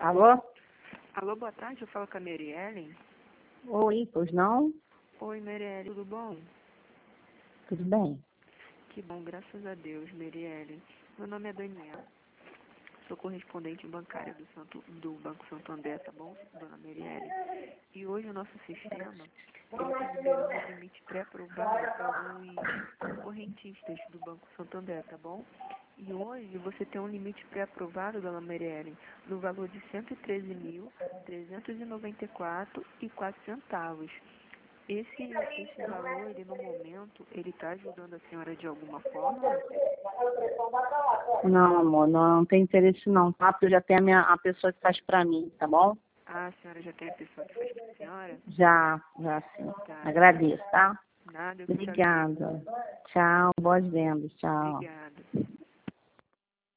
Alô? Alô, boa tarde, eu falo com a Mary Ellen. Oi, pois não? Oi, Mary Ellen, tudo bom? Tudo bem? Que bom, graças a Deus, Mary Ellen. Meu nome é Daniela, sou correspondente bancária do Banco Santander, tá bom, dona Mary Ellen? E hoje o nosso sistema, ele está liberando um limite pré-aprovado para alguns correntistas do Banco Santander, tá bom? E hoje você tem um limite pré-aprovado, dona Mary Ellen, no valor de R$ 113.394,04. Esse valor, ele no momento, ele está ajudando a senhora de alguma forma? Não, amor, não tem interesse não, tá? Porque eu já tenho a pessoa que faz pra mim, tá bom? Ah, a senhora já tem a pessoa que faz para a senhora? Já sim. Tá. Agradeço, tá? Nada, eu que agradeço. Obrigada. Tchau, boas vendas, tchau. Obrigada.